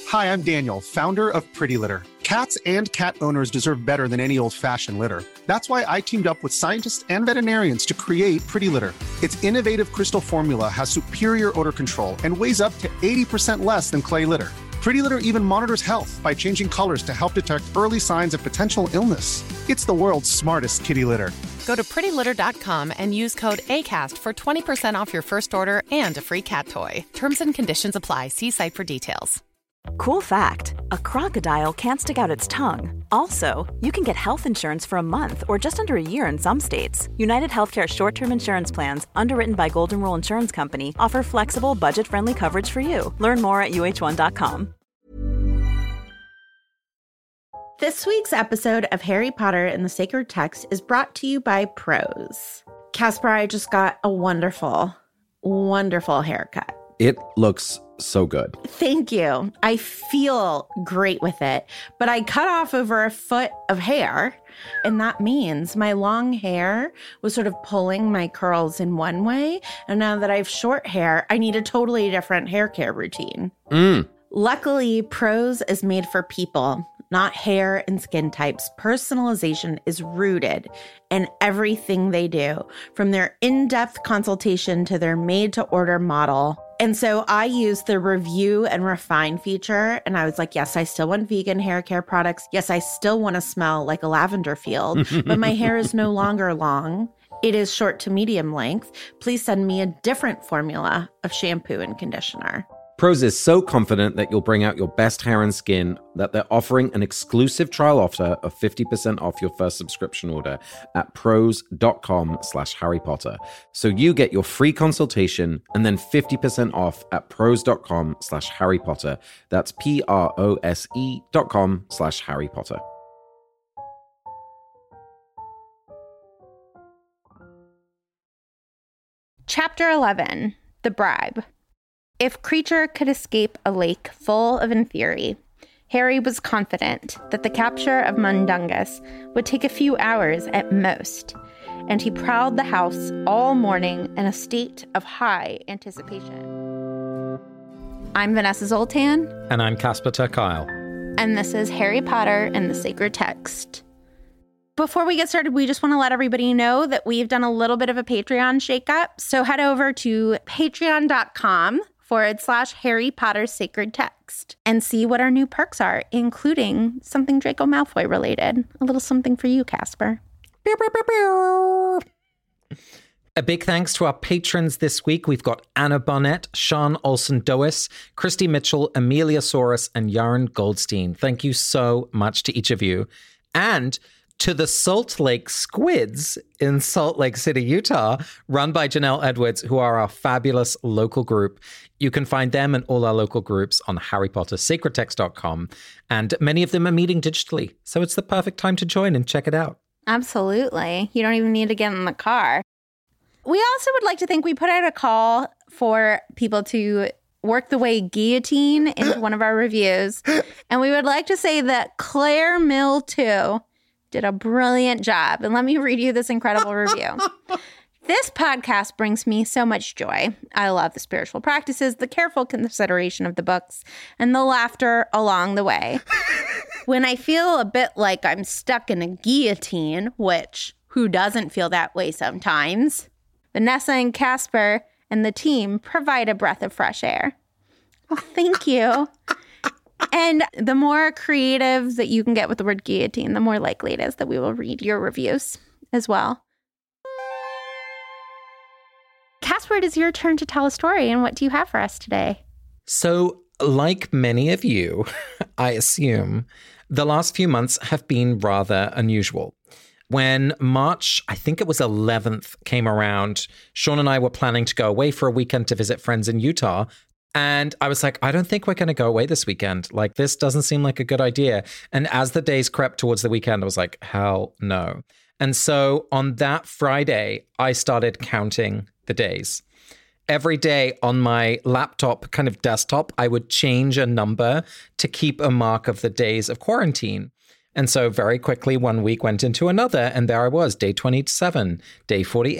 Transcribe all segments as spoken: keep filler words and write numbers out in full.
Hi, I'm Daniel, founder of Pretty Litter. Cats and cat owners deserve better than any old-fashioned litter. That's why I teamed up with scientists and veterinarians to create Pretty Litter. Its innovative crystal formula has superior odor control and weighs up to eighty percent less than clay litter. Pretty Litter even monitors health by changing colors to help detect early signs of potential illness. It's the world's smartest kitty litter. Go to pretty litter dot com and use code ACAST for twenty percent off your first order and a free cat toy. Terms and conditions apply. See site for details. Cool fact, a crocodile can't stick out its tongue. Also, you can get health insurance for a month or just under a year in some states. United Healthcare short-term insurance plans, underwritten by Golden Rule Insurance Company, offer flexible, budget-friendly coverage for you. Learn more at U H one dot com. This week's episode of Harry Potter and the Sacred Text is brought to you by Prose. Casper, I just got a wonderful, wonderful haircut. It looks so good. Thank you. I feel great with it, but I cut off over a foot of hair, and that means my long hair was sort of pulling my curls in one way, and now that I have short hair, I need a totally different hair care routine. Mm. Luckily, Prose is made for people, not hair and skin types. Personalization is rooted in everything they do, from their in-depth consultation to their made-to-order model. And so I used the review and refine feature, and I was like, yes, I still want vegan hair care products. Yes, I still want to smell like a lavender field, but my hair is no longer long. It is short to medium length. Please send me a different formula of shampoo and conditioner. Prose is so confident that you'll bring out your best hair and skin that they're offering an exclusive trial offer of fifty percent off your first subscription order at prose.com slash Harry Potter. So you get your free consultation and then fifty percent off at prose.com slash Harry Potter. That's P-R-O-S-E dot com slash Harry Potter. Chapter eleven, The Bribe. If Kreacher could escape a lake full of Inferi, Harry was confident that the capture of Mundungus would take a few hours at most, and he prowled the house all morning in a state of high anticipation. I'm Vanessa Zoltan. And I'm Casper ter Kuile. And this is Harry Potter and the Sacred Text. Before we get started, we just want to let everybody know that we've done a little bit of a Patreon shakeup. So head over to patreon.com forward slash Harry Potter Sacred Text and see what our new perks are, including something Draco Malfoy related. A little something for you, Casper. A big thanks to our patrons this week. We've got Anna Barnett, Sean Olsen-Dois, Christy Mitchell, Amelia Saurus, and Yaron Goldstein. Thank you so much to each of you. And to the Salt Lake Squids in Salt Lake City, Utah, run by Janelle Edwards, who are our fabulous local group. You can find them and all our local groups on harry potter sacred text dot com. And many of them are meeting digitally. So it's the perfect time to join and check it out. Absolutely. You don't even need to get in the car. We also would like to think we put out a call for people to work the way guillotine into one of our reviews. And we would like to say that Claire Mill, too, did a brilliant job. And let me read you this incredible review. This podcast brings me so much joy. I love the spiritual practices, the careful consideration of the books, and the laughter along the way. When I feel a bit like I'm stuck in a guillotine, which who doesn't feel that way sometimes, Vanessa and Casper and the team provide a breath of fresh air. Well, thank you. And the more creative that you can get with the word guillotine, the more likely it is that we will read your reviews as well. Casper, it is your turn to tell a story. And what do you have for us today? So, like many of you, I assume, the last few months have been rather unusual. When March, I think it was eleventh, came around, Sean and I were planning to go away for a weekend to visit friends in Utah. And I was like, I don't think we're going to go away this weekend. Like, this doesn't seem like a good idea. And as the days crept towards the weekend, I was like, hell no. And so on that Friday, I started counting the days. Every day on my laptop, kind of desktop, I would change a number to keep a mark of the days of quarantine. And so very quickly, one week went into another, and there I was, day twenty-seven, day forty-eight,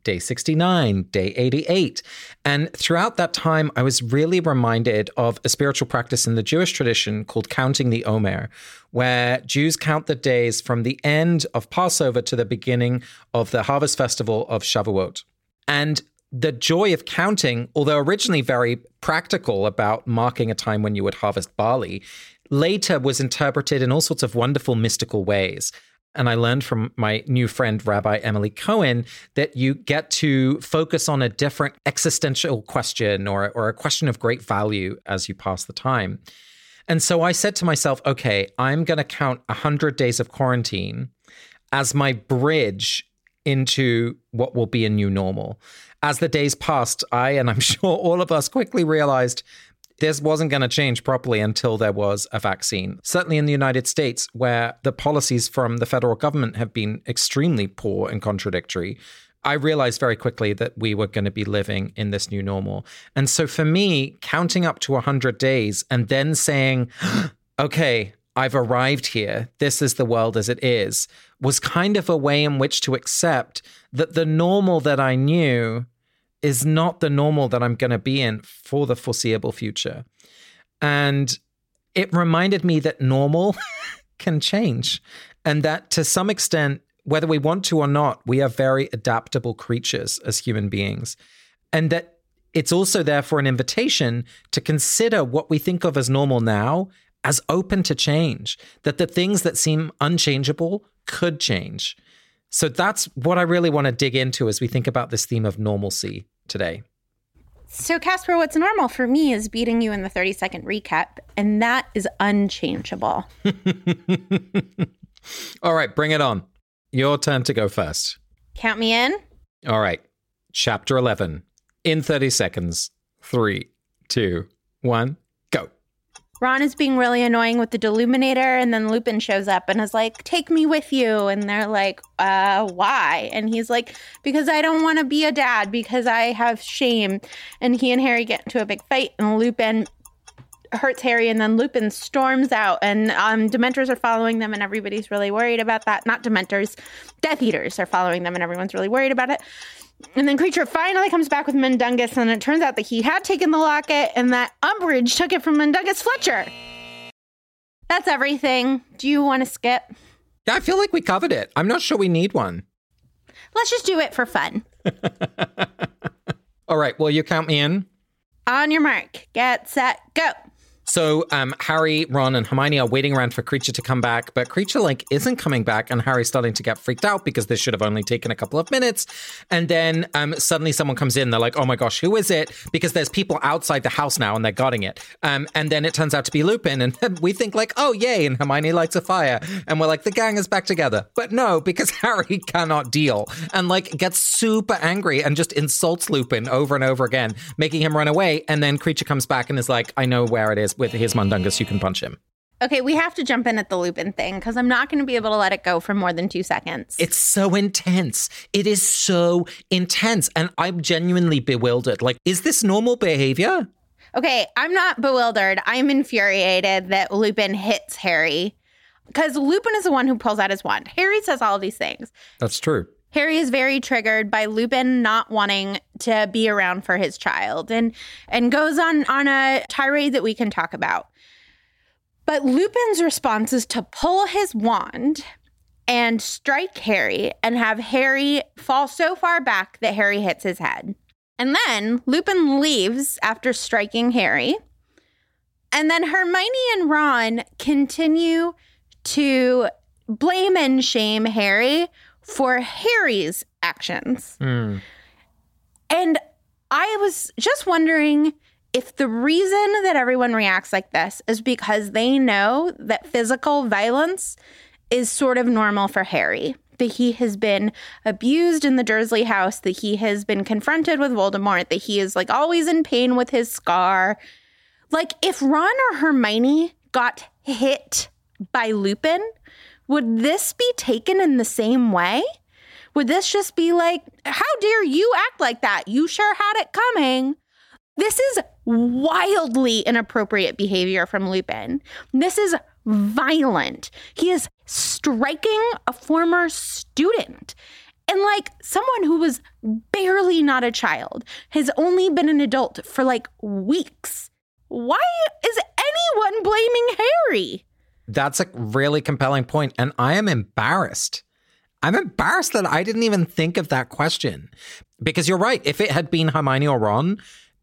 day sixty-nine, day eighty-eight. And throughout that time, I was really reminded of a spiritual practice in the Jewish tradition called counting the Omer, where Jews count the days from the end of Passover to the beginning of the harvest festival of Shavuot. And the joy of counting, although originally very practical about marking a time when you would harvest barley, later was interpreted in all sorts of wonderful mystical ways. And I learned from my new friend, Rabbi Emily Cohen, that you get to focus on a different existential question or, or a question of great value as you pass the time. And so I said to myself, okay, I'm going to count one hundred days of quarantine as my bridge into what will be a new normal. As the days passed, I, and I'm sure all of us, quickly realized this wasn't going to change properly until there was a vaccine. Certainly in the United States, where the policies from the federal government have been extremely poor and contradictory, I realized very quickly that we were going to be living in this new normal. And so for me, counting up to one hundred days and then saying, okay, I've arrived here, this is the world as it is, was kind of a way in which to accept that the normal that I knew is not the normal that I'm going to be in for the foreseeable future. And it reminded me that normal can change, and that to some extent, whether we want to or not, we are very adaptable creatures as human beings. And that it's also therefore an invitation to consider what we think of as normal now as open to change, that the things that seem unchangeable could change. So that's what I really want to dig into as we think about this theme of normalcy today. So, Casper, what's normal for me is beating you in the thirty-second recap, and that is unchangeable. All right, bring it on. Your turn to go first. Count me in. All right. Chapter eleven. In thirty seconds. Three, two, one, go. Ron is being really annoying with the Deluminator, and then Lupin shows up and is like, take me with you. And they're like, uh, why? And he's like, because I don't want to be a dad, because I have shame. And he and Harry get into a big fight, and Lupin hurts Harry, and then Lupin storms out, and um, Dementors are following them, and everybody's really worried about that. Not Dementors, Death Eaters are following them, and everyone's really worried about it. And then Kreacher finally comes back with Mundungus, and it turns out that he had taken the locket and that Umbridge took it from Mundungus Fletcher. That's everything. Do you want to skip? Yeah, I feel like we covered it. I'm not sure we need one. Let's just do it for fun. All right, will you count me in? On your mark, get set, go. So um, Harry, Ron, and Hermione are waiting around for Kreacher to come back, but Kreacher, like, isn't coming back, and Harry's starting to get freaked out because this should have only taken a couple of minutes. And then um, suddenly someone comes in. They're like, oh my gosh, who is it? Because there's people outside the house now, and they're guarding it. Um, and then it turns out to be Lupin, and we think like, oh, yay, and Hermione lights a fire. And we're like, the gang is back together. But no, because Harry cannot deal, and like gets super angry and just insults Lupin over and over again, making him run away. And then Kreacher comes back and is like, I know where it is. With his Mundungus, you can punch him. Okay, we have to jump in at the Lupin thing because I'm not going to be able to let it go for more than two seconds. It's so intense. It is so intense. And I'm genuinely bewildered. Like, is this normal behavior? Okay, I'm not bewildered. I'm infuriated that Lupin hits Harry because Lupin is the one who pulls out his wand. Harry says all of these things. That's true. Harry is very triggered by Lupin not wanting to be around for his child and and goes on, on a tirade that we can talk about. But Lupin's response is to pull his wand and strike Harry and have Harry fall so far back that Harry hits his head. And then Lupin leaves after striking Harry. And then Hermione and Ron continue to blame and shame Harry for Harry's actions. Mm. And I was just wondering if the reason that everyone reacts like this is because they know that physical violence is sort of normal for Harry, that he has been abused in the Dursley house, that he has been confronted with Voldemort, that he is like always in pain with his scar. Like if Ron or Hermione got hit by Lupin, would this be taken in the same way? Would this just be like, how dare you act like that? You sure had it coming. This is wildly inappropriate behavior from Lupin. This is violent. He is striking a former student. And like someone who was barely not a child has only been an adult for like weeks. Why is anyone blaming Harry? That's a really compelling point, and I am embarrassed. I'm embarrassed that I didn't even think of that question. Because you're right, if it had been Hermione or Ron,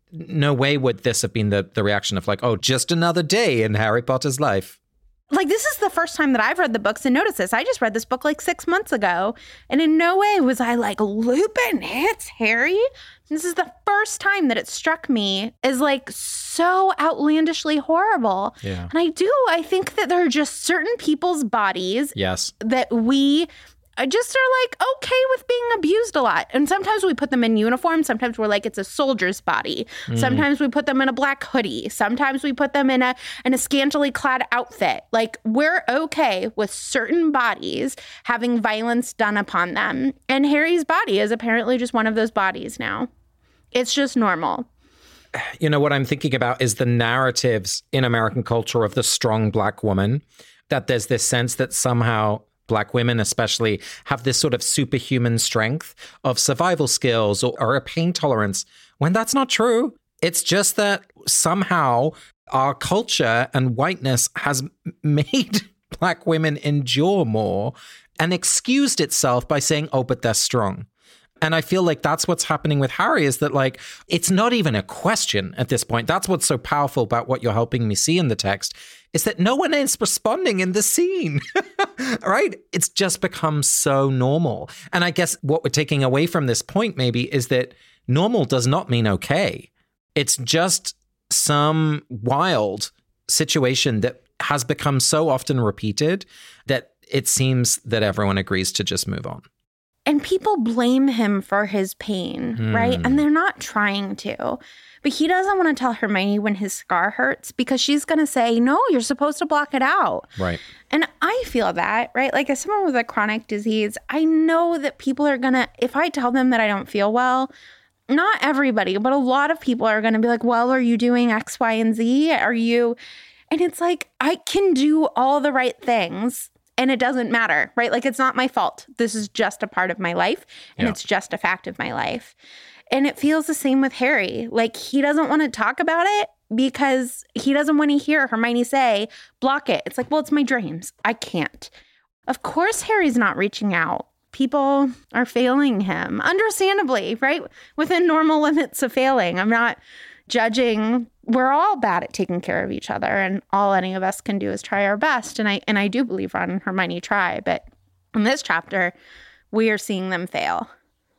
no way would this have been the, the reaction of like, oh, just another day in Harry Potter's life. Like, this is the first time that I've read the books and noticed this. I just read this book like six months ago. And in no way was I like, Lupin hits Harry. This is the first time that it struck me as like so outlandishly horrible. Yeah. And I do, I think that there are just certain people's bodies Yes. that we just are like okay with being abused a lot. And sometimes we put them in uniform. Sometimes we're like, it's a soldier's body. Mm. Sometimes we put them in a black hoodie. Sometimes we put them in a in a scantily clad outfit. Like, we're okay with certain bodies having violence done upon them. And Harry's body is apparently just one of those bodies now. It's just normal. You know, what I'm thinking about is the narratives in American culture of the strong black woman, that there's this sense that somehow Black women especially have this sort of superhuman strength of survival skills or, or a pain tolerance, when that's not true. It's just that somehow our culture and whiteness has made Black women endure more and excused itself by saying, oh, but they're strong. And I feel like that's what's happening with Harry, is that like, it's not even a question at this point. That's what's so powerful about what you're helping me see in the text, is that no one is responding in the scene, right? It's just become so normal. And I guess what we're taking away from this point maybe is that normal does not mean okay. It's just some wild situation that has become so often repeated that it seems that everyone agrees to just move on. And people blame him for his pain, mm. right? And they're not trying to. But he doesn't want to tell Hermione when his scar hurts, because she's going to say, no, you're supposed to block it out. Right. And I feel that, right? Like, as someone with a chronic disease, I know that people are going to, if I tell them that I don't feel well, not everybody, but a lot of people are going to be like, well, are you doing X, Y, and Z? Are you? And it's like, I can do all the right things. And it doesn't matter, right? Like, it's not my fault. This is just a part of my life, and yeah. it's just a fact of my life. And it feels the same with Harry. Like, he doesn't want to talk about it because he doesn't want to hear Hermione say, block it. It's like, well, it's my dreams. I can't. Of course, Harry's not reaching out. People are failing him, understandably, right? Within normal limits of failing. I'm not judging. We're all bad at taking care of each other, and all any of us can do is try our best. And I and I do believe Ron and Hermione try, but in this chapter, we are seeing them fail.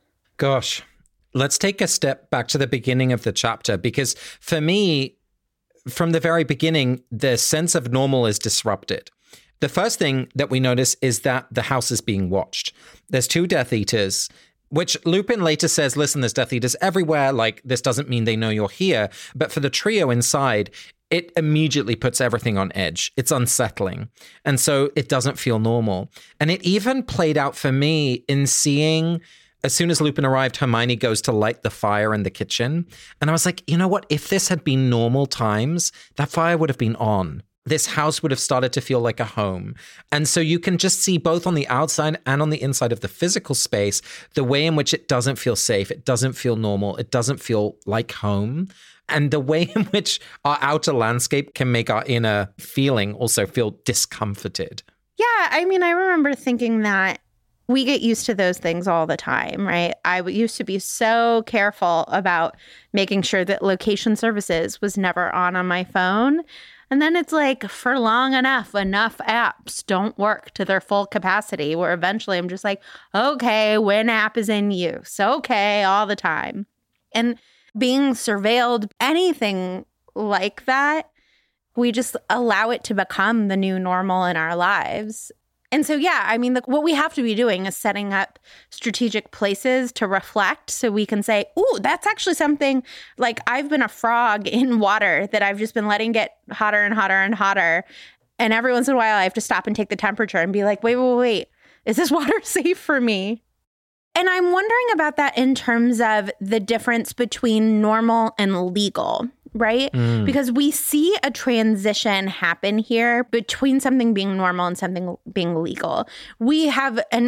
Gosh, let's take a step back to the beginning of the chapter, because for me, from the very beginning, the sense of normal is disrupted. The first thing that we notice is that the house is being watched. There's two Death Eaters, which Lupin later says, listen, there's Death Eaters everywhere. Like, this doesn't mean they know you're here. But for the trio inside, it immediately puts everything on edge. It's unsettling. And so it doesn't feel normal. And it even played out for me in seeing, as soon as Lupin arrived, Hermione goes to light the fire in the kitchen. And I was like, you know what? If this had been normal times, that fire would have been on. This house would have started to feel like a home. And so you can just see both on the outside and on the inside of the physical space, the way in which it doesn't feel safe. It doesn't feel normal. It doesn't feel like home. And the way in which our outer landscape can make our inner feeling also feel discomforted. Yeah, I mean, I remember thinking that we get used to those things all the time, right? I used to be so careful about making sure that location services was never on on my phone. And then it's like, for long enough, enough apps don't work to their full capacity, where eventually I'm just like, okay, when app is in use, okay, all the time. And being surveilled, anything like that, we just allow it to become the new normal in our lives. And so, yeah, I mean, the, what we have to be doing is setting up strategic places to reflect, so we can say, ooh, that's actually something, like, I've been a frog in water that I've just been letting get hotter and hotter and hotter. And every once in a while, I have to stop and take the temperature and be like, wait, wait, wait, is this water safe for me? And I'm wondering about that in terms of the difference between normal and legal. Right? Mm. Because we see a transition happen here between something being normal and something being legal. We have an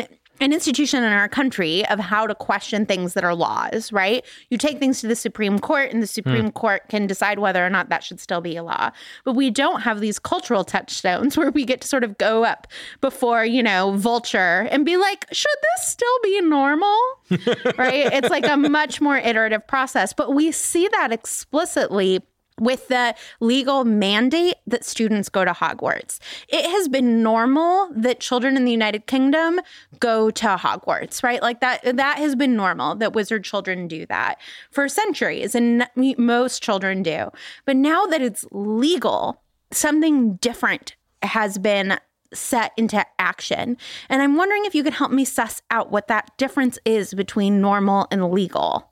an institution in our country of how to question things that are laws, right? You take things to the Supreme Court and the Supreme mm. Court can decide whether or not that should still be a law. But we don't have these cultural touchstones where we get to sort of go up before, you know, Vulture and be like, should this still be normal? Right? It's like a much more iterative process. But we see that explicitly with the legal mandate that students go to Hogwarts. It has been normal that children in the United Kingdom go to Hogwarts, right? Like that, that has been normal that wizard children do that for centuries, and most children do. But now that it's legal, something different has been set into action. And I'm wondering if you could help me suss out what that difference is between normal and legal.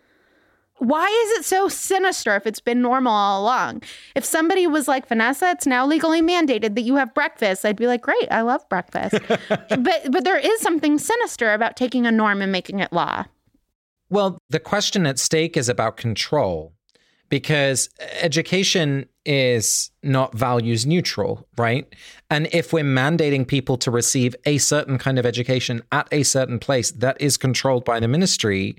Why is it so sinister if it's been normal all along? If somebody was like, Vanessa, it's now legally mandated that you have breakfast, I'd be like, great, I love breakfast. but but there is something sinister about taking a norm and making it law. Well, the question at stake is about control, because education is not values neutral, right? And if we're mandating people to receive a certain kind of education at a certain place that is controlled by the ministry,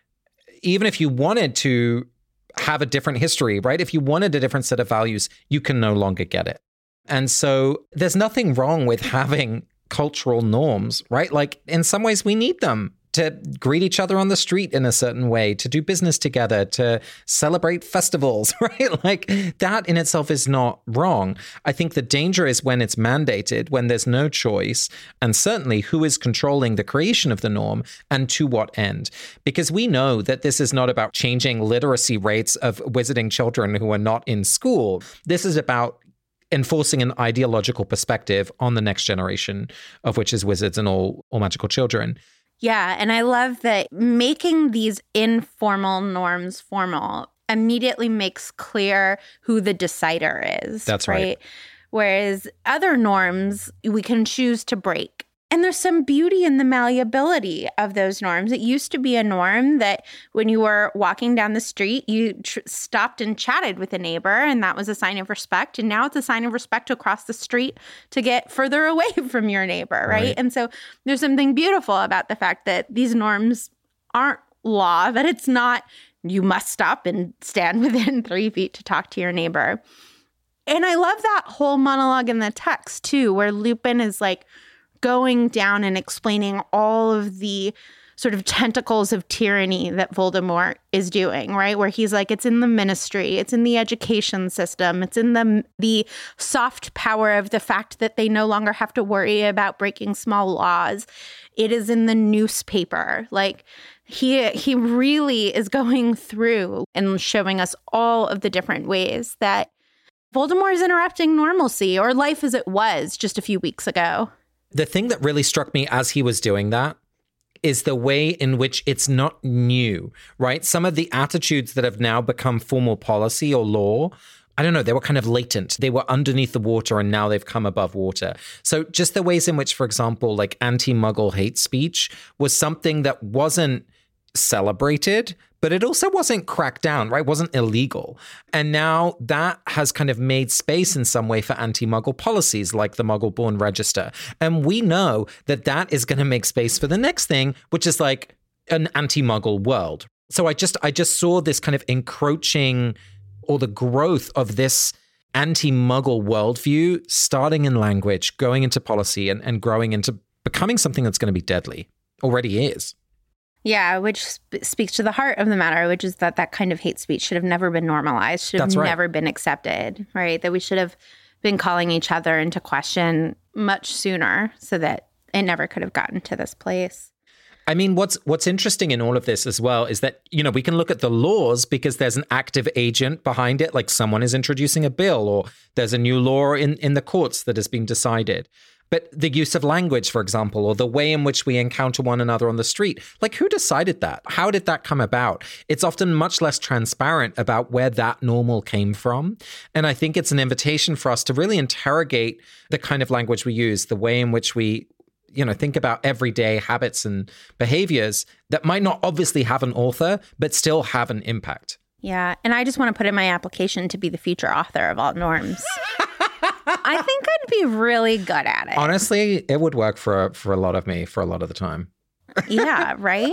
even if you wanted to have a different history, right? If you wanted a different set of values, you can no longer get it. And so there's nothing wrong with having cultural norms, right? Like in some ways we need them to greet each other on the street in a certain way, to do business together, to celebrate festivals, right? Like that in itself is not wrong. I think the danger is when it's mandated, when there's no choice, and certainly who is controlling the creation of the norm and to what end. Because we know that this is not about changing literacy rates of wizarding children who are not in school. This is about enforcing an ideological perspective on the next generation, of which is wizards and all, all magical children. Yeah, and I love that making these informal norms formal immediately makes clear who the decider is. That's right. right. Whereas other norms we can choose to break. And there's some beauty in the malleability of those norms. It used to be a norm that when you were walking down the street, you tr- stopped and chatted with a neighbor, and that was a sign of respect. And now it's a sign of respect to cross the street to get further away from your neighbor, right? right? And so there's something beautiful about the fact that these norms aren't law, that it's not you must stop and stand within three feet to talk to your neighbor. And I love that whole monologue in the text, too, where Lupin is like, going down and explaining all of the sort of tentacles of tyranny that Voldemort is doing, right? Where he's like, it's in the ministry, it's in the education system, it's in the the soft power of the fact that they no longer have to worry about breaking small laws. It is in the newspaper. Like, he he really is going through and showing us all of the different ways that Voldemort is interrupting normalcy or life as it was just a few weeks ago. The thing that really struck me as he was doing that is the way in which it's not new, right? Some of the attitudes that have now become formal policy or law, I don't know, they were kind of latent. They were underneath the water and now they've come above water. So just the ways in which, for example, like anti-Muggle hate speech was something that wasn't celebrated, but it also wasn't cracked down, right? It wasn't illegal. And now that has kind of made space in some way for anti-Muggle policies like the Muggle-born Register. And we know that that is going to make space for the next thing, which is like an anti-Muggle world. So I just I just saw this kind of encroaching, or the growth of this anti-Muggle worldview starting in language, going into policy, and, and growing into becoming something that's going to be deadly. Already is. Yeah, which sp- speaks to the heart of the matter, which is that that kind of hate speech should have never been normalized, should have That's right. never been accepted, right? That we should have been calling each other into question much sooner so that it never could have gotten to this place. I mean, what's what's interesting in all of this as well is that, you know, we can look at the laws because there's an active agent behind it, like someone is introducing a bill or there's a new law in, in the courts that has been decided. But the use of language, for example, or the way in which we encounter one another on the street, like who decided that? How did that come about? It's often much less transparent about where that normal came from. And I think it's an invitation for us to really interrogate the kind of language we use, the way in which we, you know, think about everyday habits and behaviors that might not obviously have an author, but still have an impact. Yeah. And I just want to put in my application to be the future author of all norms. I think I'd be really good at it. Honestly, it would work for for a lot of me for a lot of the time. Yeah, right?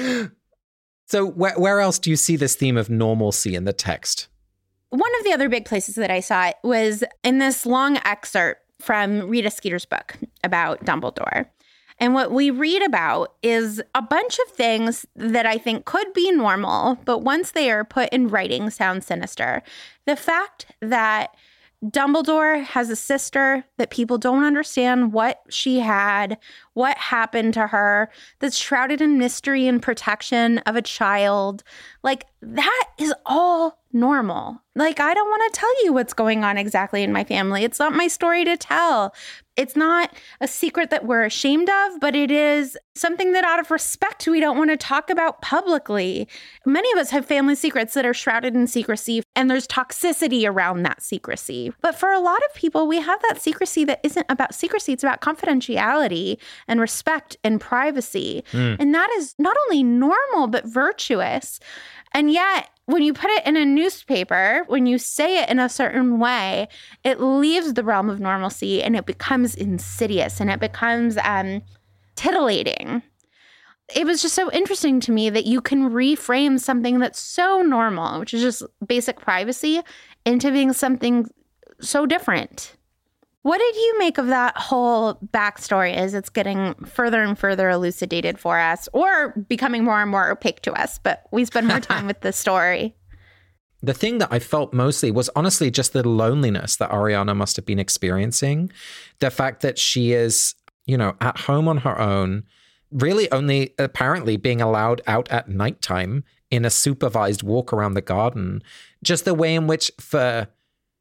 So where, where else do you see this theme of normalcy in the text? One of the other big places that I saw it was in this long excerpt from Rita Skeeter's book about Dumbledore. And what we read about is a bunch of things that I think could be normal, but once they are put in writing, sound sinister. The fact that Dumbledore has a sister, that people don't understand what she had, what happened to her, that's shrouded in mystery and protection of a child. Like, that is all normal. Like, I don't want to tell you what's going on exactly in my family. It's not my story to tell. It's not a secret that we're ashamed of, but it is something that out of respect, we don't want to talk about publicly. Many of us have family secrets that are shrouded in secrecy, and there's toxicity around that secrecy. But for a lot of people, we have that secrecy that isn't about secrecy. It's about confidentiality and respect and privacy. Mm. And that is not only normal, but virtuous. And yet, when you put it in a newspaper, when you say it in a certain way, it leaves the realm of normalcy and it becomes insidious and it becomes um, titillating. It was just so interesting to me that you can reframe something that's so normal, which is just basic privacy, into being something so different. What did you make of that whole backstory as it's getting further and further elucidated for us, or becoming more and more opaque to us? But we spend more time with the story. The thing that I felt mostly was honestly just the loneliness that Ariana must have been experiencing. The fact that she is, you know, at home on her own, really only apparently being allowed out at nighttime in a supervised walk around the garden. Just the way in which for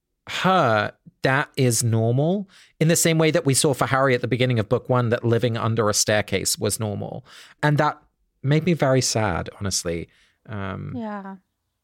her, that is normal, in the same way that we saw for Harry at the beginning of book one, that living under a staircase was normal. And that made me very sad, honestly. Um, yeah.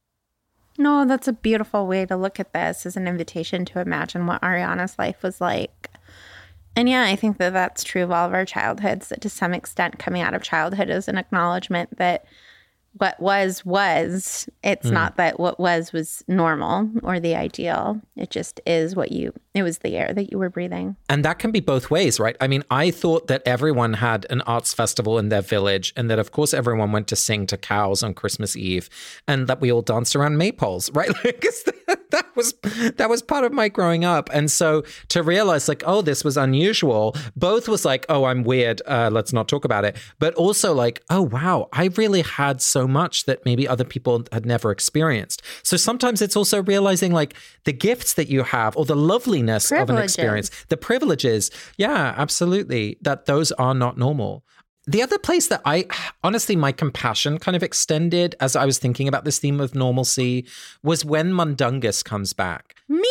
No, that's a beautiful way to look at this, as an invitation to imagine what Ariana's life was like. And yeah, I think that that's true of all of our childhoods, that to some extent coming out of childhood is an acknowledgement that what was, was. It's mm. not that what was was normal or the ideal. It just is what you, it was the air that you were breathing. And that can be both ways, right? I mean, I thought that everyone had an arts festival in their village and that, of course, everyone went to sing to cows on Christmas Eve and that we all danced around maypoles, right? Like, that was that was part of my growing up. And so to realize like, oh, this was unusual, both was like, oh, I'm weird, uh, let's not talk about it. But also like, oh, wow, I really had so much that maybe other people had never experienced. So sometimes it's also realizing like the gifts that you have or the loveliness privileges. Of an experience, the privileges. Yeah, absolutely. That those are not normal. The other place that I, honestly, my compassion kind of extended as I was thinking about this theme of normalcy was when Mundungus comes back. Me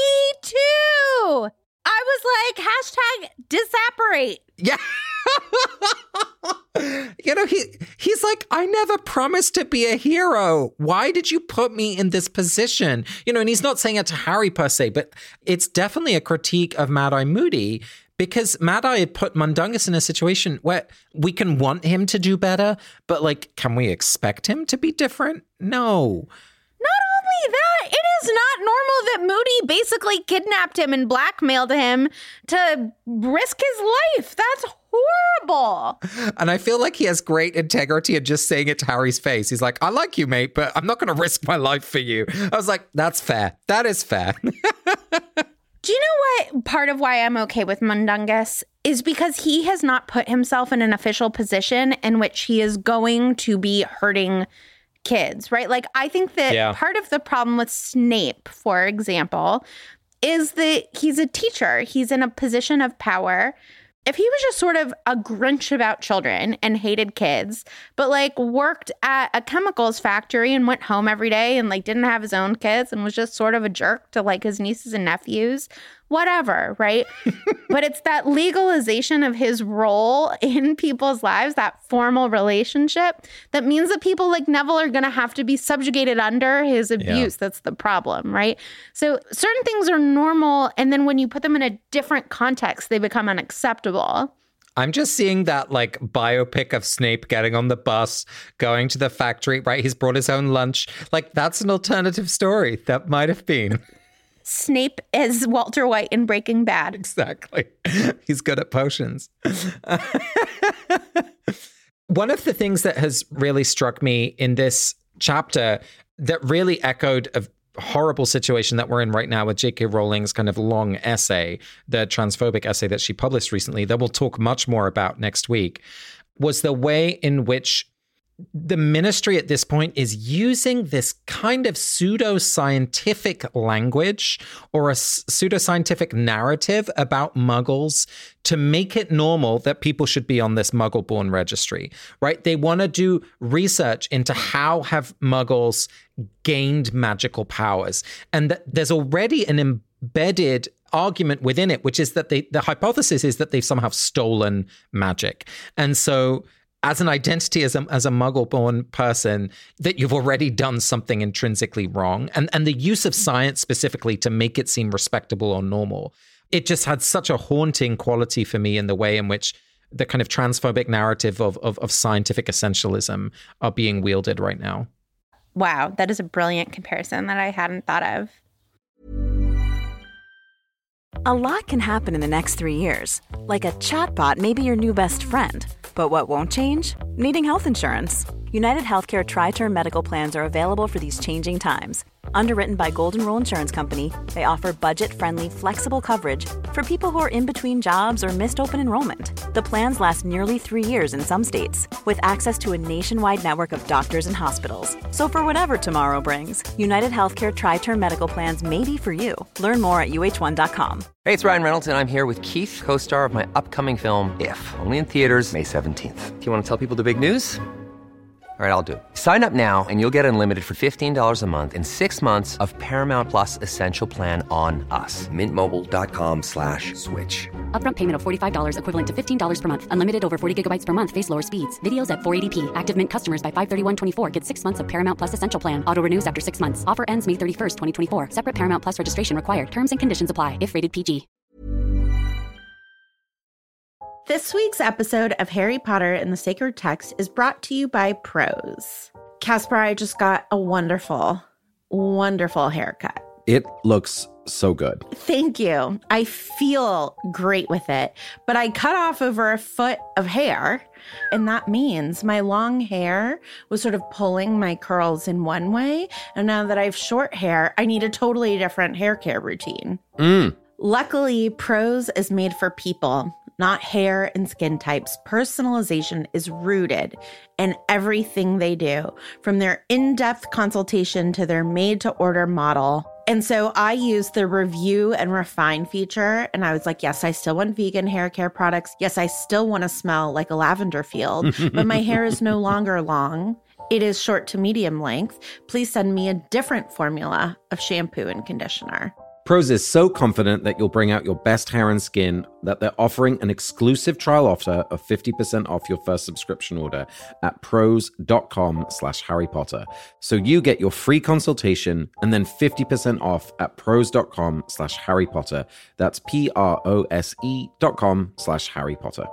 too. I was like, hashtag disapparate. Yeah. You know, he he's like, I never promised to be a hero. Why did you put me in this position? You know, and he's not saying it to Harry per se, but it's definitely a critique of Mad-Eye Moody. Because Mad-Eye had put Mundungus in a situation where we can want him to do better, but like, can we expect him to be different? No. Not only that, it is not normal that Moody basically kidnapped him and blackmailed him to risk his life. That's horrible. And I feel like he has great integrity in just saying it to Harry's face. He's like, I like you, mate, but I'm not going to risk my life for you. I was like, that's fair. That is fair. Do you know what part of why I'm okay with Mundungus is because he has not put himself in an official position in which he is going to be hurting kids, right? Like, I think that yeah. part of the problem with Snape, for example, is that he's a teacher. He's in a position of power. If he was just sort of a Grinch about children and hated kids, but like worked at a chemicals factory and went home every day and like didn't have his own kids and was just sort of a jerk to like his nieces and nephews, whatever, right? But it's that legalization of his role in people's lives, that formal relationship, that means that people like Neville are going to have to be subjugated under his abuse. Yeah. That's the problem, right? So certain things are normal, and then when you put them in a different context, they become unacceptable. I'm just seeing that like biopic of Snape getting on the bus, going to the factory, right? He's brought his own lunch. Like, that's an alternative story that might have been. Snape as Walter White in Breaking Bad. Exactly. He's good at potions. One of the things that has really struck me in this chapter that really echoed a horrible situation that we're in right now with J K Rowling's kind of long essay, the transphobic essay that she published recently, that we'll talk much more about next week, was the way in which the ministry at this point is using this kind of pseudo-scientific language or a pseudo-scientific narrative about muggles to make it normal that people should be on this muggle-born registry, right? They want to do research into how have muggles gained magical powers. And that there's already an embedded argument within it, which is that they, the hypothesis is that they've somehow stolen magic. And so as an identity, as a, as a muggle-born person, that you've already done something intrinsically wrong. And, and the use of science specifically to make it seem respectable or normal. It just had such a haunting quality for me in the way in which the kind of transphobic narrative of, of, of scientific essentialism are being wielded right now. Wow, that is a brilliant comparison that I hadn't thought of. A lot can happen in the next three years. Like a chatbot may be your new best friend. But what won't change? Needing health insurance. United Healthcare Tri-Term Medical Plans are available for these changing times. Underwritten by Golden Rule Insurance Company, they offer budget-friendly, flexible coverage for people who are in between jobs or missed open enrollment. The plans last nearly three years in some states, with access to a nationwide network of doctors and hospitals. So for whatever tomorrow brings, United Healthcare Tri-Term Medical Plans may be for you. Learn more at U H one dot com. Hey, it's Ryan Reynolds, and I'm here with Keith, co-star of my upcoming film, If, only in theaters May seventeenth. Do you want to tell people the big news? All right, I'll do it. Sign up now and you'll get unlimited for fifteen dollars a month and six months of Paramount Plus Essential Plan on us. Mint Mobile dot com slash switch. Upfront payment of forty-five dollars equivalent to fifteen dollars per month. Unlimited over forty gigabytes per month. Face lower speeds. Videos at four eighty p. Active Mint customers by five thirty-one twenty-four get six months of Paramount Plus Essential Plan. Auto renews after six months. Offer ends May thirty-first, twenty twenty-four. Separate Paramount Plus registration required. Terms and conditions apply if rated P G. This week's episode of Harry Potter and the Sacred Text is brought to you by Prose. Casper, I just got a wonderful, wonderful haircut. It looks so good. Thank you. I feel great with it, but I cut off over a foot of hair, and that means my long hair was sort of pulling my curls in one way, and now that I have short hair, I need a totally different hair care routine. Mm. Luckily, Prose is made for people, not hair and skin types. Personalization is rooted in everything they do, from their in-depth consultation to their made-to-order model. And so I used the review and refine feature, and I was like, yes, I still want vegan hair care products. Yes, I still want to smell like a lavender field, but my hair is no longer long. It is short to medium length. Please send me a different formula of shampoo and conditioner. Prose is so confident that you'll bring out your best hair and skin that they're offering an exclusive trial offer of fifty percent off your first subscription order at prose.com slash Harry Potter. So you get your free consultation and then fifty percent off at prose.com slash Harry Potter. That's P-R-O-S-E dot com slash Harry Potter.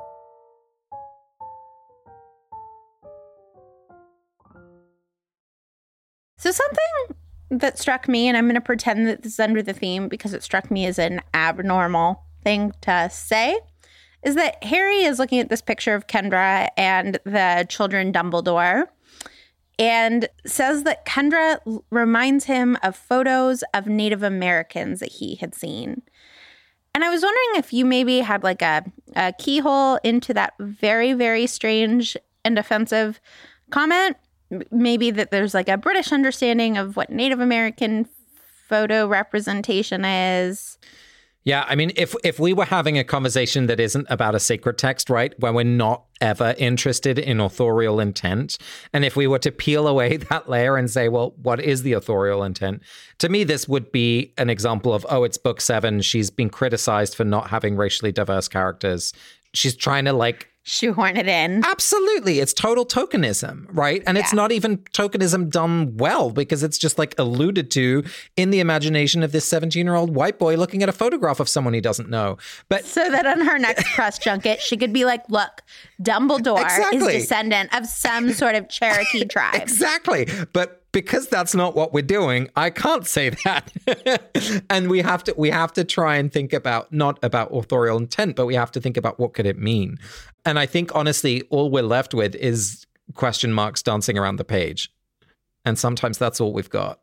So something that struck me, and I'm going to pretend that this is under the theme because it struck me as an abnormal thing to say, is that Harry is looking at this picture of Kendra and the children Dumbledore and says that Kendra reminds him of photos of Native Americans that he had seen. And I was wondering if you maybe had like a, a keyhole into that very, very strange and offensive comment. Maybe that there's like a British understanding of what Native American photo representation is. Yeah, I mean, if if we were having a conversation that isn't about a sacred text, right, where we're not ever interested in authorial intent, and if we were to peel away that layer and say, well, what is the authorial intent? To me, this would be an example of, oh, it's book seven. She's been criticized for not having racially diverse characters. She's trying to like shoehorn it in. Absolutely. It's total tokenism, right? And yeah. It's not even tokenism done well because it's just like alluded to in the imagination of this seventeen-year-old white boy looking at a photograph of someone he doesn't know. But so that on her next press junket, she could be like, look, Dumbledore exactly. is descendant of some sort of Cherokee tribe. Exactly. But because that's not what we're doing, I can't say that. And we have to we have to try and think about, not about authorial intent, but we have to think about what could it mean. And I think, honestly, all we're left with is question marks dancing around the page. And sometimes that's all we've got.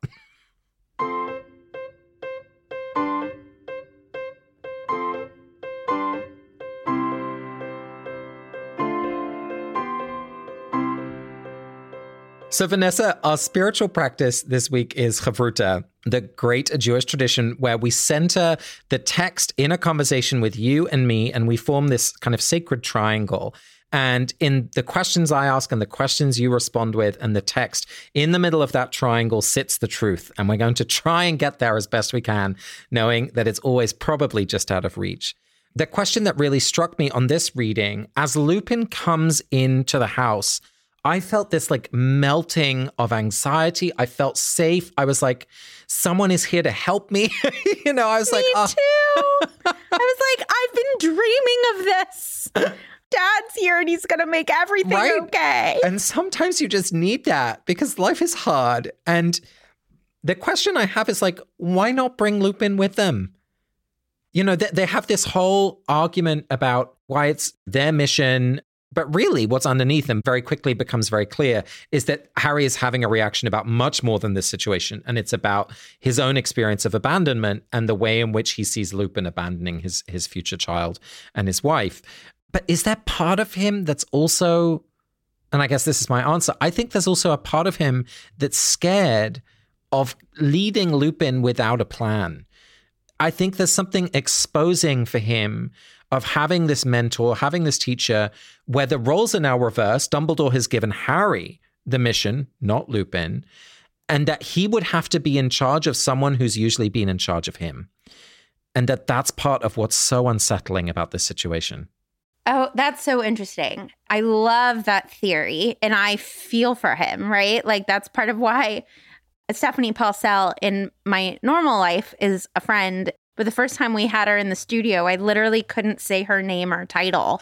So, Vanessa, our spiritual practice this week is Chavruta, the great Jewish tradition where we center the text in a conversation with you and me, and we form this kind of sacred triangle. And in the questions I ask and the questions you respond with and the text, in the middle of that triangle sits the truth. And we're going to try and get there as best we can, knowing that it's always probably just out of reach. The question that really struck me on this reading, as Lupin comes into the house, I felt this like melting of anxiety. I felt safe. I was like, someone is here to help me. you know, I was me like, oh. too. I was like, I've been dreaming of this. Dad's here and he's going to make everything right? okay. And sometimes you just need that because life is hard. And the question I have is like, why not bring Lupin with them? You know, they, they have this whole argument about why it's their mission. But really, what's underneath them very quickly becomes very clear is that Harry is having a reaction about much more than this situation. And it's about his own experience of abandonment and the way in which he sees Lupin abandoning his, his future child and his wife. But is there part of him that's also, and I guess this is my answer, I think there's also a part of him that's scared of leading Lupin without a plan. I think there's something exposing for him of having this mentor, having this teacher, where the roles are now reversed. Dumbledore has given Harry the mission, not Lupin, and that he would have to be in charge of someone who's usually been in charge of him. And that that's part of what's so unsettling about this situation. Oh, that's so interesting. I love that theory, and I feel for him, right? Like, that's part of why Stephanie Paulsell in my normal life is a friend. But the first time we had her in the studio, I literally couldn't say her name or title.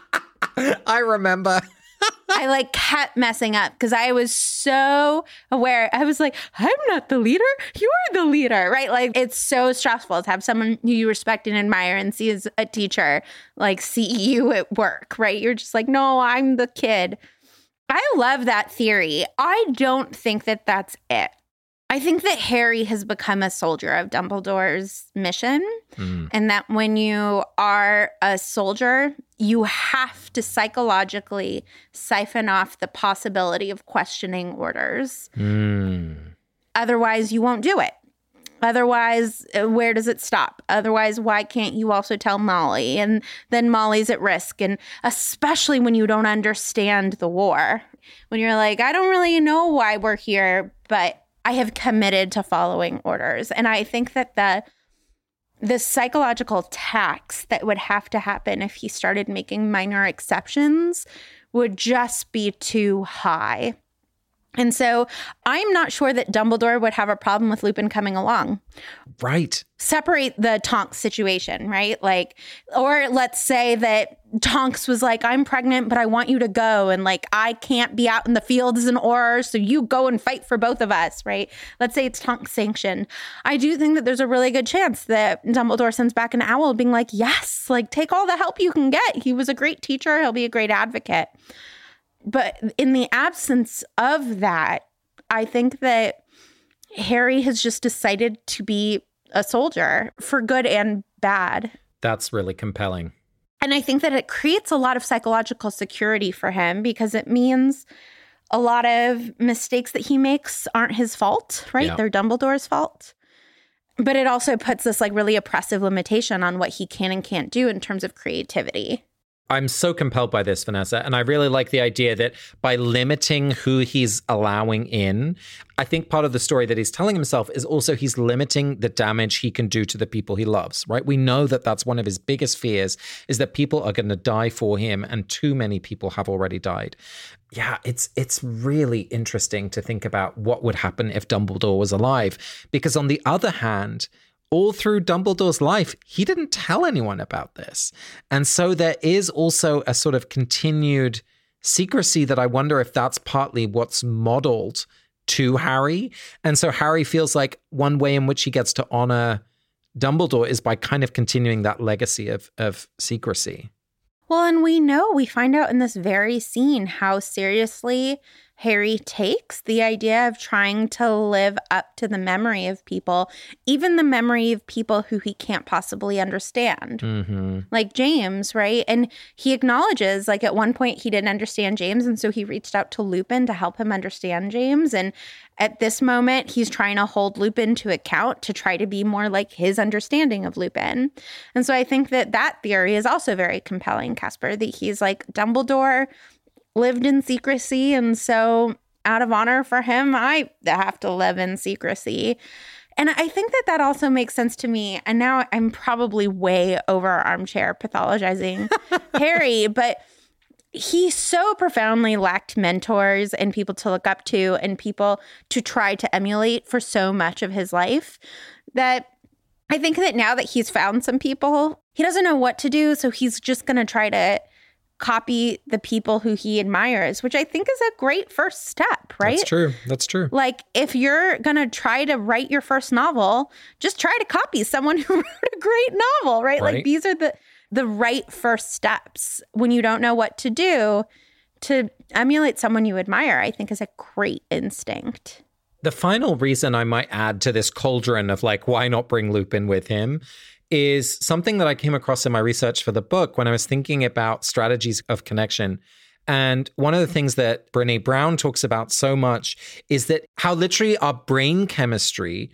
I remember. I like kept messing up because I was so aware. I was like, I'm not the leader. You're the leader, right? Like, it's so stressful to have someone who you respect and admire and see as a teacher, like, see you at work, right? You're just like, no, I'm the kid. I love that theory. I don't think that that's it. I think that Harry has become a soldier of Dumbledore's mission, mm. and that when you are a soldier, you have to psychologically siphon off the possibility of questioning orders. Mm. Otherwise, you won't do it. Otherwise, where does it stop? Otherwise, why can't you also tell Molly? And then Molly's at risk, and especially when you don't understand the war. When you're like, I don't really know why we're here, but I have committed to following orders. And I think that the the psychological tax that would have to happen if he started making minor exceptions would just be too high. And so I'm not sure that Dumbledore would have a problem with Lupin coming along. Right. Separate the Tonks situation, right? Like, or let's say that Tonks was like, I'm pregnant, but I want you to go. And like, I can't be out in the field as an Auror, so you go and fight for both of us, right? Let's say it's Tonks sanctioned. I do think that there's a really good chance that Dumbledore sends back an owl being like, yes, like take all the help you can get. He was a great teacher. He'll be a great advocate. But in the absence of that, I think that Harry has just decided to be a soldier for good and bad. That's really compelling. And I think that it creates a lot of psychological security for him because it means a lot of mistakes that he makes aren't his fault, right? Yeah. They're Dumbledore's fault. But it also puts this like really oppressive limitation on what he can and can't do in terms of creativity. I'm so compelled by this, Vanessa. And I really like the idea that by limiting who he's allowing in, I think part of the story that he's telling himself is also he's limiting the damage he can do to the people he loves, right? We know that that's one of his biggest fears is that people are going to die for him, and too many people have already died. Yeah, it's it's really interesting to think about what would happen if Dumbledore was alive. Because on the other hand, all through Dumbledore's life, he didn't tell anyone about this. And so there is also a sort of continued secrecy that I wonder if that's partly what's modeled to Harry. And so Harry feels like one way in which he gets to honor Dumbledore is by kind of continuing that legacy of, of secrecy. Well, and we know, we find out in this very scene how seriously Harry takes the idea of trying to live up to the memory of people, even the memory of people who he can't possibly understand. Mm-hmm. Like James, right? And he acknowledges, like, at one point he didn't understand James, and so he reached out to Lupin to help him understand James. And at this moment, he's trying to hold Lupin to account to try to be more like his understanding of Lupin. And so I think that that theory is also very compelling, Casper, that he's like, Dumbledore lived in secrecy, and so out of honor for him, I have to live in secrecy. And I think that that also makes sense to me. And now I'm probably way over armchair pathologizing Harry, but he so profoundly lacked mentors and people to look up to and people to try to emulate for so much of his life that I think that now that he's found some people, he doesn't know what to do. So he's just going to try to copy the people who he admires, which I think is a great first step, right? That's true. That's true. Like, if you're going to try to write your first novel, just try to copy someone who wrote a great novel, right? Right. Like, these are the, the right first steps when you don't know what to do. To emulate someone you admire, I think, is a great instinct. The final reason I might add to this cauldron of, like, why not bring Lupin with him is something that I came across in my research for the book when I was thinking about strategies of connection. And one of the things that Brené Brown talks about so much is that how literally our brain chemistry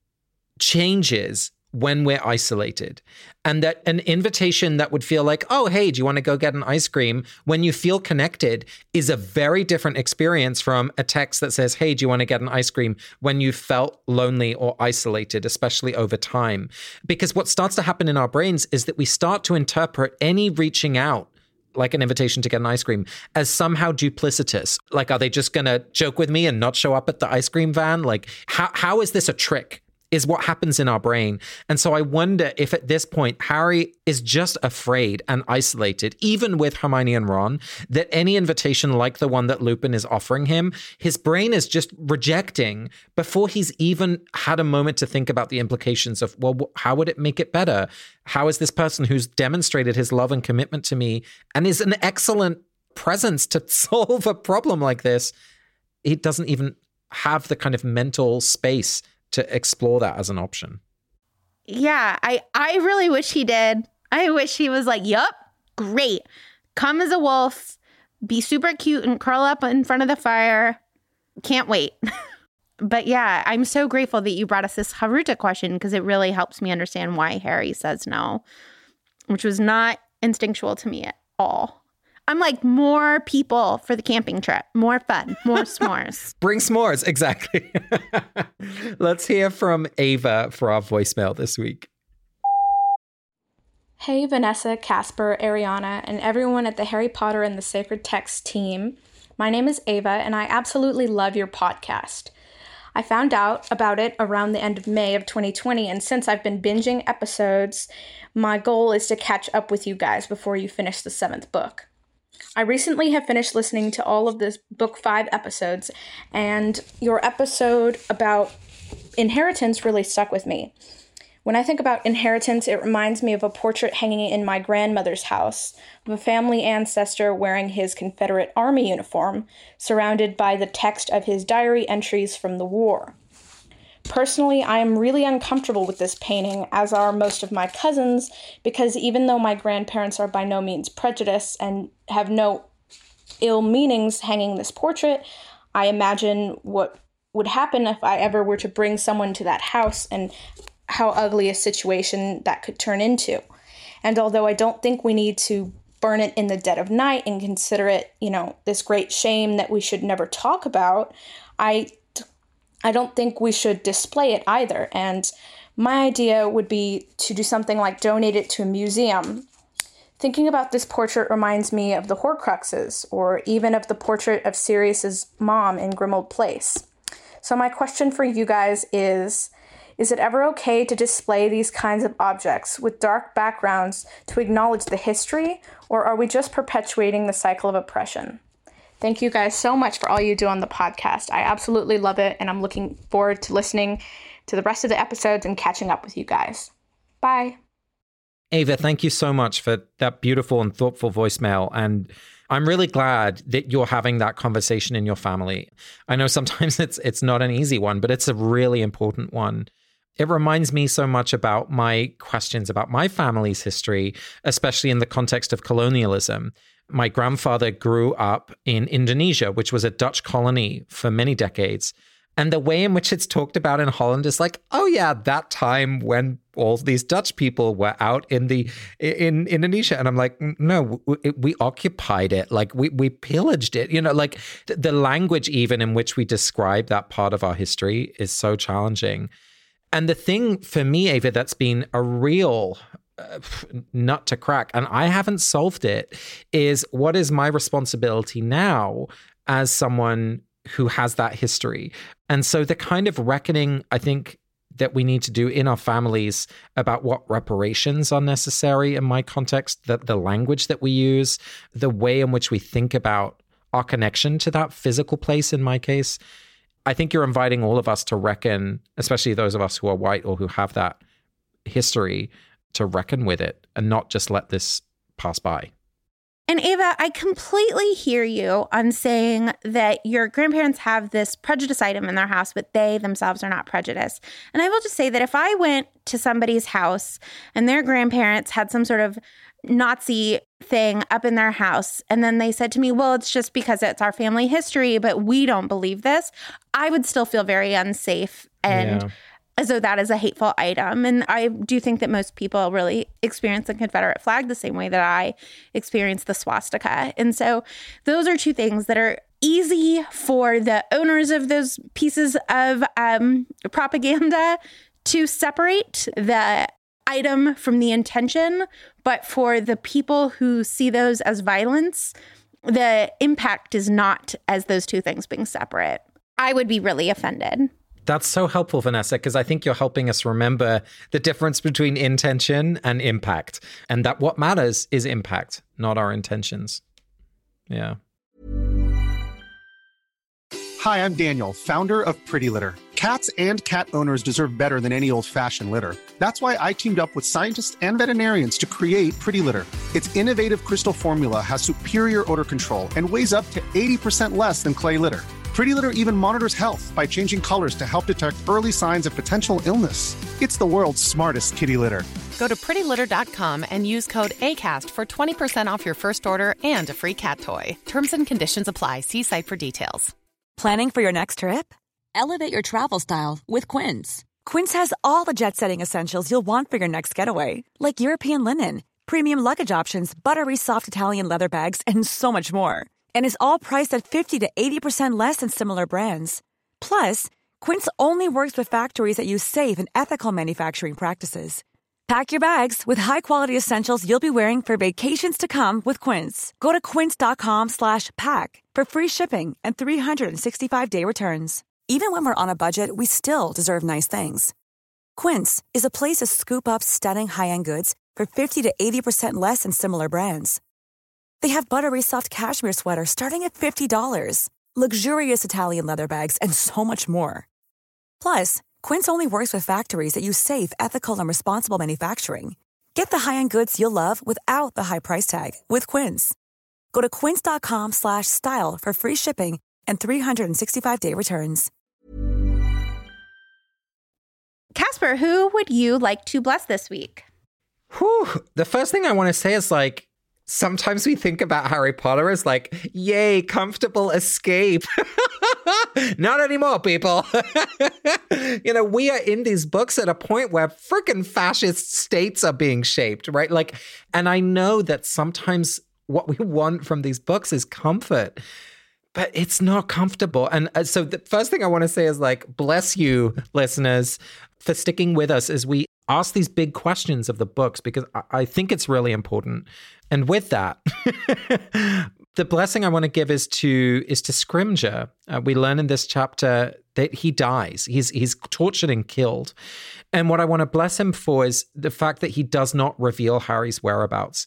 changes when we're isolated. And that an invitation that would feel like, oh, hey, do you want to go get an ice cream? When you feel connected is a very different experience from a text that says, hey, do you want to get an ice cream? When you felt lonely or isolated, especially over time. Because what starts to happen in our brains is that we start to interpret any reaching out, like an invitation to get an ice cream, as somehow duplicitous. Like, are they just going to joke with me and not show up at the ice cream van? Like, how how is this a trick? Is what happens in our brain. And so I wonder if at this point, Harry is just afraid and isolated, even with Hermione and Ron, that any invitation like the one that Lupin is offering him, his brain is just rejecting before he's even had a moment to think about the implications of, well, how would it make it better? How is this person who's demonstrated his love and commitment to me and is an excellent presence to solve a problem like this? He doesn't even have the kind of mental space to explore that as an option. Yeah, I, I really wish he did. I wish he was like, yup, great. Come as a wolf, be super cute and curl up in front of the fire. Can't wait. But yeah, I'm so grateful that you brought us this Haruta question because it really helps me understand why Harry says no, which was not instinctual to me at all. I'm like, more people for the camping trip, more fun, more s'mores. Bring s'mores, exactly. Let's hear from Ava for our voicemail this week. Hey, Vanessa, Casper, Ariana, and everyone at the Harry Potter and the Sacred Text team. My name is Ava, and I absolutely love your podcast. I found out about it around the end of May of twenty twenty, and since I've been binging episodes, my goal is to catch up with you guys before you finish the seventh book. I recently have finished listening to all of the book five episodes, and your episode about inheritance really stuck with me. When I think about inheritance, it reminds me of a portrait hanging in my grandmother's house of a family ancestor wearing his Confederate Army uniform, surrounded by the text of his diary entries from the war. Personally, I am really uncomfortable with this painting, as are most of my cousins, because even though my grandparents are by no means prejudiced and have no ill meanings hanging this portrait, I imagine what would happen if I ever were to bring someone to that house and how ugly a situation that could turn into. And although I don't think we need to burn it in the dead of night and consider it, you know, this great shame that we should never talk about, I I don't think we should display it either. And my idea would be to do something like donate it to a museum. Thinking about this portrait reminds me of the Horcruxes, or even of the portrait of Sirius's mom in Grimmauld Place. So my question for you guys is, is it ever okay to display these kinds of objects with dark backgrounds to acknowledge the history, or are we just perpetuating the cycle of oppression? Thank you guys so much for all you do on the podcast. I absolutely love it, and I'm looking forward to listening to the rest of the episodes and catching up with you guys. Bye. Ava, thank you so much for that beautiful and thoughtful voicemail. And I'm really glad that you're having that conversation in your family. I know sometimes it's it's not an easy one, but it's a really important one. It reminds me so much about my questions about my family's history, especially in the context of colonialism. My grandfather grew up in Indonesia, which was a Dutch colony for many decades. And the way in which it's talked about in Holland is like, oh yeah, that time when all these Dutch people were out in the in Indonesia. And I'm like, no, we, we occupied it. Like we we pillaged it. You know, like the language even in which we describe that part of our history is so challenging. And the thing for me, Ava, that's been a real uh, nut to crack, and I haven't solved it, is what is my responsibility now as someone who has that history? And so the kind of reckoning, I think, that we need to do in our families about what reparations are necessary in my context, that the language that we use, the way in which we think about our connection to that physical place in my case, I think you're inviting all of us to reckon, especially those of us who are white or who have that history, to reckon with it and not just let this pass by. And Ava, I completely hear you on saying that your grandparents have this prejudice item in their house, but they themselves are not prejudiced. And I will just say that if I went to somebody's house and their grandparents had some sort of Nazi thing up in their house, and then they said to me, well, it's just because it's our family history, but we don't believe this, I would still feel very unsafe and yeah. as though that is a hateful item. And I do think that most people really experience the Confederate flag the same way that I experienced the swastika. And so those are two things that are easy for the owners of those pieces of um, propaganda to separate the item from the intention. But for the people who see those as violence, the impact is not as those two things being separate. I would be really offended. That's so helpful, Vanessa, because I think you're helping us remember the difference between intention and impact, and that what matters is impact, not our intentions. Yeah. Hi, I'm Daniel, founder of Pretty Litter. Cats and cat owners deserve better than any old-fashioned litter. That's why I teamed up with scientists and veterinarians to create Pretty Litter. Its innovative crystal formula has superior odor control and weighs up to eighty percent less than clay litter. Pretty Litter even monitors health by changing colors to help detect early signs of potential illness. It's the world's smartest kitty litter. Go to pretty litter dot com and use code ACAST for twenty percent off your first order and a free cat toy. Terms and conditions apply. See site for details. Planning for your next trip? Elevate your travel style with Quince. Quince has all the jet-setting essentials you'll want for your next getaway, like European linen, premium luggage options, buttery soft Italian leather bags, and so much more. And is all priced at fifty to eighty percent less than similar brands. Plus, Quince only works with factories that use safe and ethical manufacturing practices. Pack your bags with high-quality essentials you'll be wearing for vacations to come with Quince. Go to quince.com slash pack for free shipping and three sixty-five day returns. Even when we're on a budget, we still deserve nice things. Quince is a place to scoop up stunning high-end goods for fifty to eighty percent less than similar brands. They have buttery soft cashmere sweaters starting at fifty dollars, luxurious Italian leather bags, and so much more. Plus, Quince only works with factories that use safe, ethical, and responsible manufacturing. Get the high-end goods you'll love without the high price tag with Quince. Go to quince.com slash style for free shipping and three sixty-five day returns. Casper, who would you like to bless this week? Whew. The first thing I want to say is like, sometimes we think about Harry Potter as like, yay, comfortable escape. Not anymore, people. You know, we are in these books at a point where freaking fascist states are being shaped, right? Like, and I know that sometimes what we want from these books is comfort, but it's not comfortable. And so the first thing I want to say is like, bless you, listeners, for sticking with us as we ask these big questions of the books, because I think it's really important. And with that, the blessing I want to give is to is to Scrimgeour. Uh, we learn in this chapter that he dies. He's he's tortured and killed. And what I want to bless him for is the fact that he does not reveal Harry's whereabouts.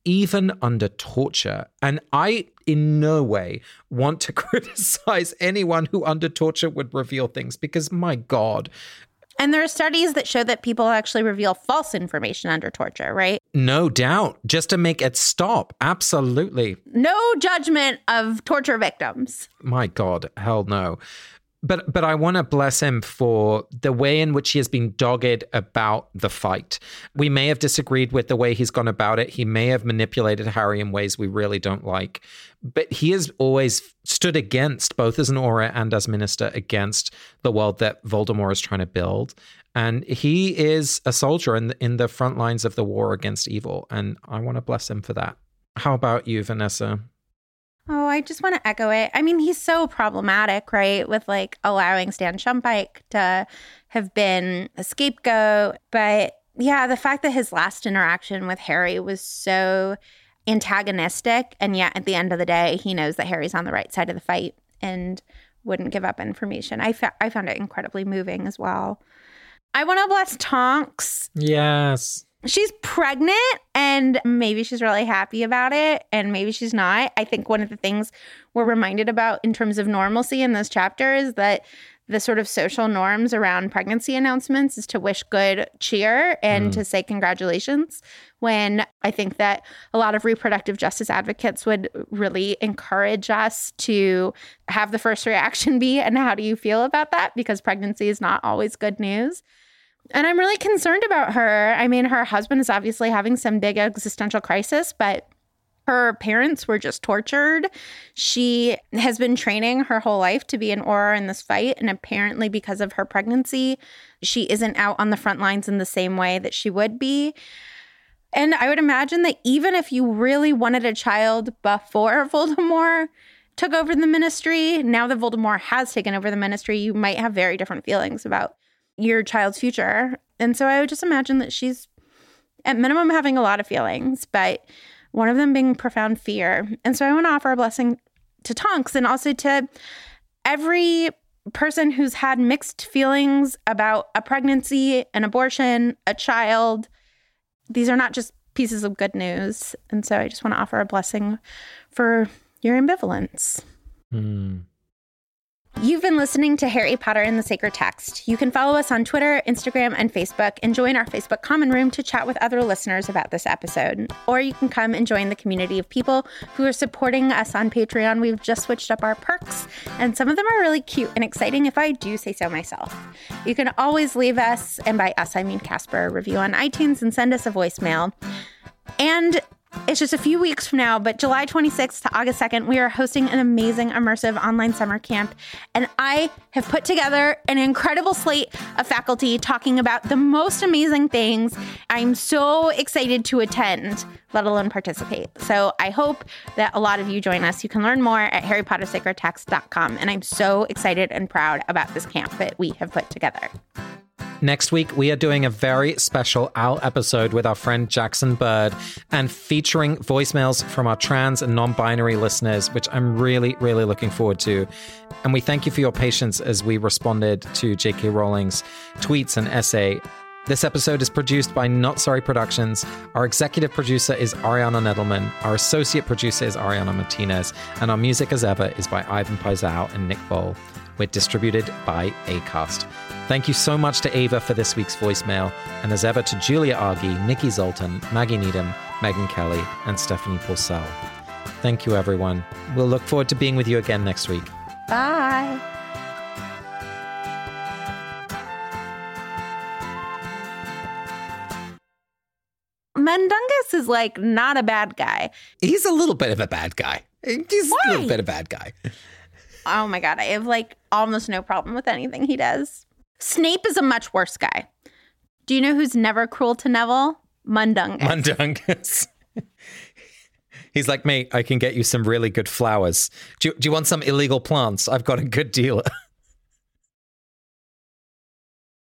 even under torture. And I, in no way, want to criticize anyone who under torture would reveal things because, my God. And there are studies that show that people actually reveal false information under torture, right? No doubt. Just to make it stop. Absolutely. No judgment of torture victims. My God, hell no. But but I want to bless him for the way in which he has been dogged about the fight. We may have disagreed with the way he's gone about it. He may have manipulated Harry in ways we really don't like. But he has always stood against, both as an Auror and as Minister, against the world that Voldemort is trying to build. And he is a soldier in the, in the front lines of the war against evil. And I want to bless him for that. How about you, Vanessa? Oh, I just want to echo it. I mean, he's so problematic, right? With like allowing Stan Shumpike to have been a scapegoat. But yeah, the fact that his last interaction with Harry was so antagonistic. And yet at the end of the day, he knows that Harry's on the right side of the fight and wouldn't give up information. I, fa- I found it incredibly moving as well. I want to bless Tonks. Yes. She's pregnant and maybe she's really happy about it and maybe she's not. I think one of the things we're reminded about in terms of normalcy in this chapter is that the sort of social norms around pregnancy announcements is to wish good cheer and mm. to say congratulations, when I think that a lot of reproductive justice advocates would really encourage us to have the first reaction be, and how do you feel about that? Because pregnancy is not always good news. And I'm really concerned about her. I mean, her husband is obviously having some big existential crisis, but her parents were just tortured. She has been training her whole life to be an Auror in this fight. And apparently because of her pregnancy, she isn't out on the front lines in the same way that she would be. And I would imagine that even if you really wanted a child before Voldemort took over the Ministry, now that Voldemort has taken over the Ministry, you might have very different feelings about your child's future. And so I would just imagine that she's at minimum having a lot of feelings, but one of them being profound fear. And so I want to offer a blessing to Tonks and also to every person who's had mixed feelings about a pregnancy, an abortion, a child. These are not just pieces of good news. And so I just want to offer a blessing for your ambivalence. Hmm. You've been listening to Harry Potter and the Sacred Text. You can follow us on Twitter, Instagram, and Facebook, and join our Facebook common room to chat with other listeners about this episode. Or you can come and join the community of people who are supporting us on Patreon. We've just switched up our perks, and some of them are really cute and exciting, if I do say so myself. You can always leave us, and by us I mean Casper, a review on iTunes and send us a voicemail. And it's just a few weeks from now, but July twenty-sixth to August second, we are hosting an amazing immersive online summer camp. And I have put together an incredible slate of faculty talking about the most amazing things. I'm so excited to attend, let alone participate. So I hope that a lot of you join us. You can learn more at harry potter sacred text dot com. And I'm so excited and proud about this camp that we have put together. Next week, we are doing a very special Owl episode with our friend Jackson Bird and featuring voicemails from our trans and non-binary listeners, which I'm really, really looking forward to. And we thank you for your patience as we responded to J K Rowling's tweets and essay. This episode is produced by Not Sorry Productions. Our executive producer is Ariana Nedelman. Our associate producer is Ariana Martinez. And our music, as ever, is by Ivan Paisau and Nick Bowl. We're distributed by Acast. Thank you so much to Ava for this week's voicemail, and as ever to Julia Argy, Nikki Zoltan, Maggie Needham, Megan Kelly, and Stephanie Purcell. Thank you, everyone. We'll look forward to being with you again next week. Bye. Mundungus is like not a bad guy. He's a little bit of a bad guy. He's Why? a little bit of a bad guy. Oh my God, I have like almost no problem with anything he does. Snape is a much worse guy. Do you know who's never cruel to Neville? Mundungus. Mundungus. He's like, mate, I can get you some really good flowers. Do you, do you want some illegal plants? I've got a good dealer.